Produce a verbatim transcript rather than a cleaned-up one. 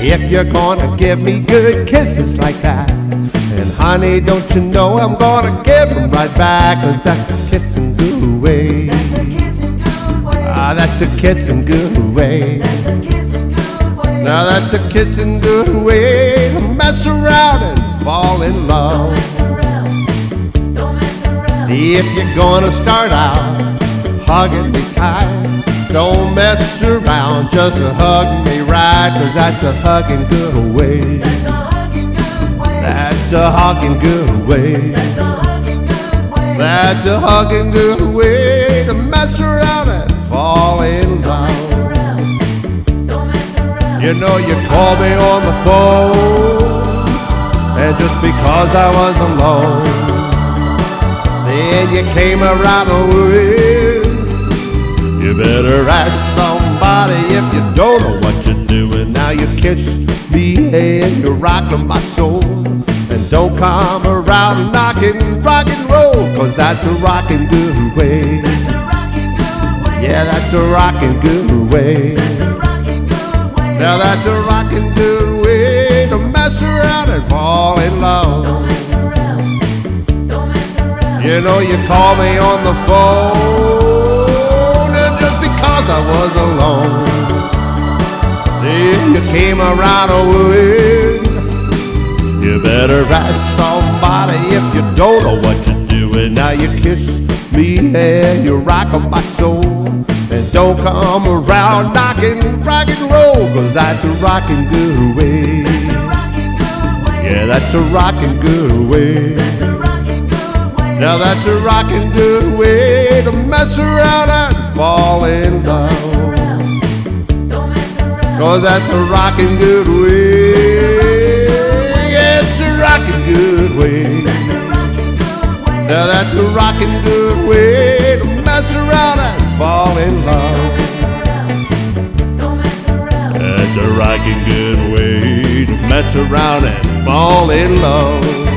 If you're gonna give me good kisses like that, and honey, don't you know I'm gonna give them right back, 'cause that's a kissing good way. That's a kissing good way. Ah, that's a kissing good way. That's a kissing good way. Now that's a kissing good way to mess around and fall in Don't love. mess around. Don't mess around. If you're gonna start out hugging me tight, don't mess around, just hug me right, 'cause that's a hugging good way. That's a hugging good way. That's a hugging good way. That's a hugging good way. That's a hugging good way to mess around and fall in Don't mess love. around. Don't mess around. You know you called me on the phone, and just because I was alone, then you came around away. You better ask somebody if you don't know what you're doing. Now you kiss me and you're rocking my soul, and don't come around knocking rock and roll, 'cause that's a rocking good way. That's a rocking good way. Yeah, that's a rocking good way. That's a rocking good way. Now that's a rocking good way to mess around and fall in Don't love. mess around. Don't mess around. You know you called me on the phone, and just because I was alone, then you came around away. You better ask somebody if you don't know what you're doing. Now you kiss me and you rock on my soul, and don't come around knocking rock and roll, 'cause that's a rocking good way. That's a rocking good way. Yeah, that's a rocking good way. That's a rocking good way. Now that's a rocking good way to mess around and fall in Don't mess love, around. Don't mess around. 'cause that's a rocking good way. Yeah, it's a rocking good way. That's a rocking good way. Now that's a rocking good way to mess around and fall in Don't love. mess around. Don't mess around. That's a rocking good way to mess around and fall in love.